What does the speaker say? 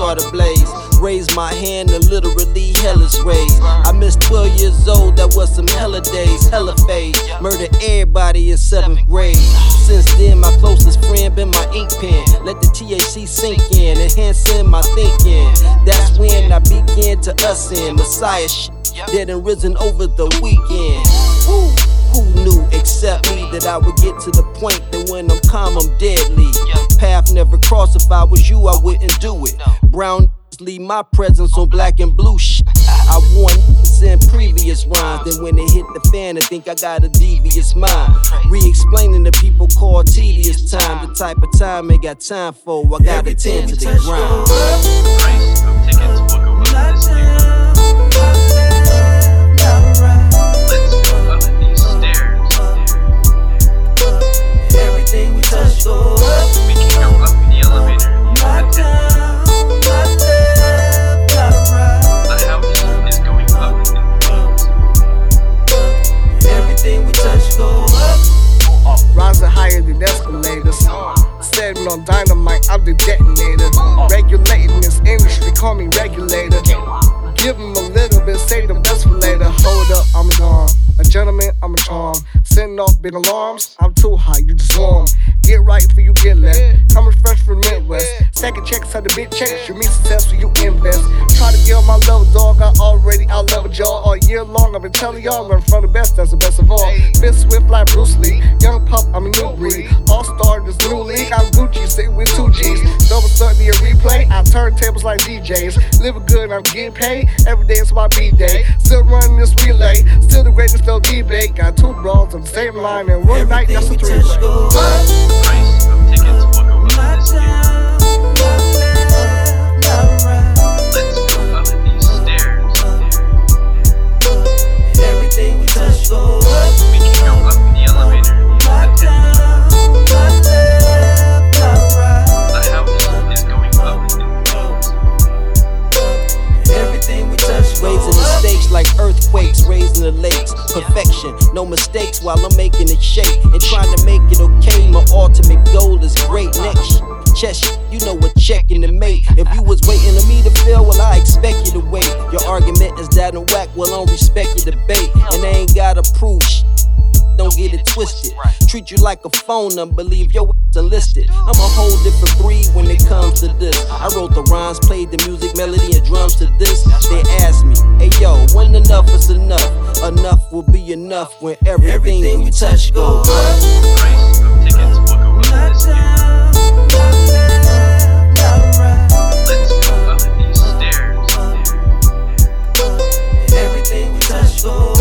start a blaze. Raise my hand and literally hell is raised. I missed 12 years old, that was some hella days, hella phase. Murdered everybody in 7th grade. Since then, my closest friend been my ink pen. Let the THC sink in, enhancing my thinking. That's when I began to ascend. Messiah shit, dead and risen over the weekend. Woo. Who knew except me that I would get to the point that when I'm calm, I'm deadly. Path never crossed, if I was you, I wouldn't do it. Brown leave my presence on black and blue shit. I warned in previous rhymes, then when it hit the fan, I think I got a devious mind. Re-explaining to people called tedious time, the type of time ain't got time for. I gotta tend to the grind. Price of tickets will go up this year. Let's go up these stairs. Everything we touch go up. We can go up the elevator. The house is going up in flames. Everything we touch go up. Rising higher than escalators. Setting on dynamite, I'm the detonator. Regulating this industry, call me regulator. Give them a little bit, say the best for later. Hold up, I'm gone. A gentleman, I'm a charm. Setting off big alarms, I'm too high, you just warm. Get right for you get left. Coming fresh from the Midwest. Second checks how the big checks. You mean success when you invest. Try to get on my level, dog. I already out-leveled y'all all year long. I've been telling y'all learn from the best, that's the best of all. Been swift like Bruce Lee. Young pup, I'm a new breed. All-star, this new league. I'm Gucci, sitting with 2 G's. Double study and replay. I turn tables like DJs. Living good, I'm getting paid. Every day is my B-day. Still running this relay. Still the greatest debate. Got 2 bras on the same line, and one night that's a 3-way. Price of tickets will go up this year. Let's go up these stairs. Everything we touch go up. We can go up the elevator. The house is going up in flames. Everything we touch go Raising the stakes like earthquakes, raising the lakes. Perfection, no mistakes while I'm making it shake. And trying to make it okay, my ultimate goal is great. Next chest, you know what checking to make. If you was waiting on me to fail, well I expect you to wait. Your argument is that in whack, well I don't respect your debate. And they ain't gotta prove shit, don't get it twisted. Treat you like a phone number, leave your ass unlisted. I'm a whole different breed when it comes to this. I wrote the rhymes, played the music, melody, and drums to this. They asked me, hey yo, when enough is enough? Enough will be enough when everything we touch go up. Price of tickets will go up this year. Let's go up these stairs. Everything we touch go up.